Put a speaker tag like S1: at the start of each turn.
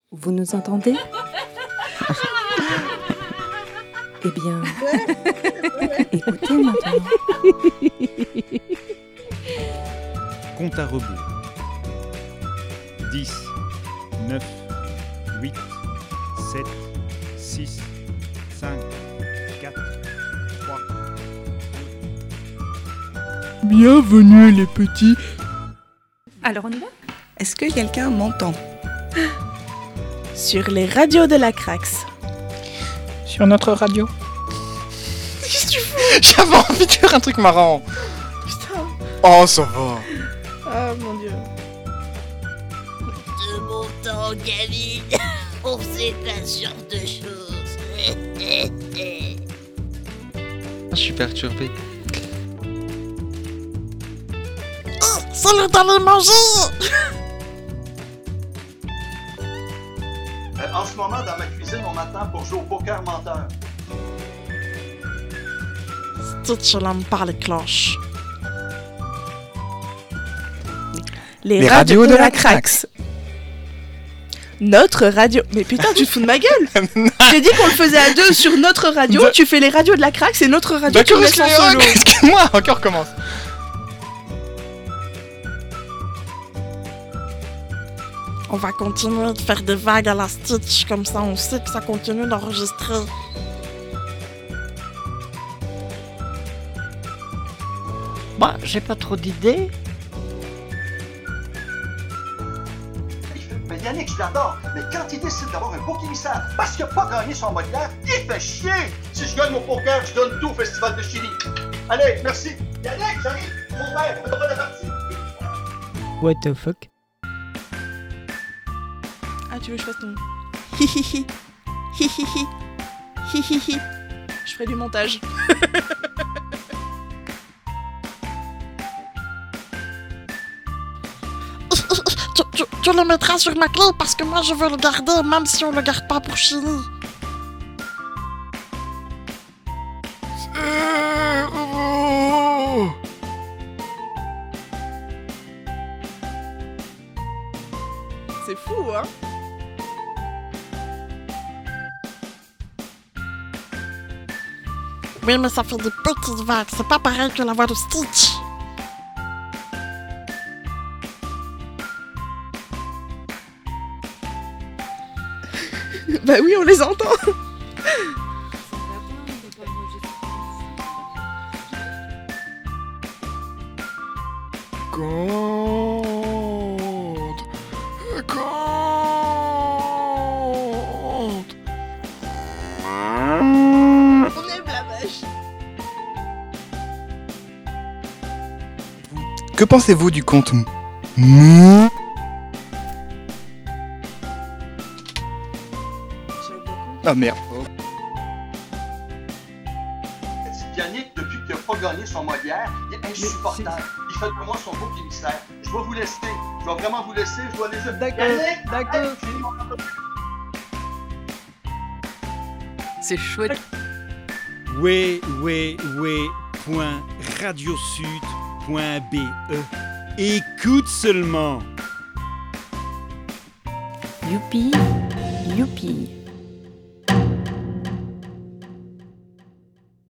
S1: Vous nous entendez? Eh bien, écoutez maintenant.
S2: Compte à rebours. 10, 9, 8, 7, 6, 5, 4, 3.
S3: Bienvenue les petits.
S1: Alors on y va?
S4: Est-ce que quelqu'un m'entend?
S5: Sur les radios de la Crax.
S3: Sur notre radio.
S5: Qu'est-ce que tu fais?
S3: J'avais envie de faire un truc marrant.
S5: Putain.
S3: Oh, ça va.
S5: Ah mon dieu.
S6: De mon temps, gamine, on faisait pas ce genre de choses.
S3: Je suis perturbé.
S5: C'est l'heure d'aller manger.
S7: En ce moment, dans ma cuisine, on m'attend pour jouer au poker menteur.
S5: Stitch, elle aime pas les cloches. Les
S3: radios de la
S5: Crax. Notre radio. Mais putain, tu te fous de ma gueule. J'ai dit qu'on le faisait à deux sur notre radio. Tu fais les radios de la Crax et notre radio tu laisses en solo.
S3: Excuse-moi, encore commence.
S5: On va continuer de faire des vagues à la Stitch, comme ça on sait que ça continue d'enregistrer.
S6: Bah, j'ai pas trop d'idées.
S7: Mais Yannick, je l'adore. Mais quand il décide d'avoir un bouc émissaire parce qu'il n'a pas gagné son mode d'hier, il fait chier. Si je gagne mon poker, je donne tout au Festival de Chili. Allez, merci. Yannick, j'arrive. Mon père, on va la partie.
S8: What the fuck?
S5: Ah, tu veux que je fasse ton... Hihihi. Hihihi. Hihihi. Je ferai du montage. Tu le mettras sur ma clé parce que moi je veux le garder même si on le garde pas pour Chili. C'est fou, hein? Oui, mais ça fait des petites vagues. C'est pas pareil que la voix de Stitch. Bah oui, on les entend. On aime la vache.
S3: Que pensez-vous du conte Mouh? Ah merde.
S7: Yannick, depuis qu'il n'a pas gagné son mode d'hier, il est insupportable. Il fait de moi son bouc émissaire. Je vais vous laisser. Je vais vraiment vous laisser. Je dois aller jouer.
S8: D'accord,
S7: Yannick,
S8: d'accord.
S7: arrête, j'ai mon entreprise.
S8: C'est chouette.
S2: www.radiosud.be. Écoute seulement.
S1: Youpi, youpi.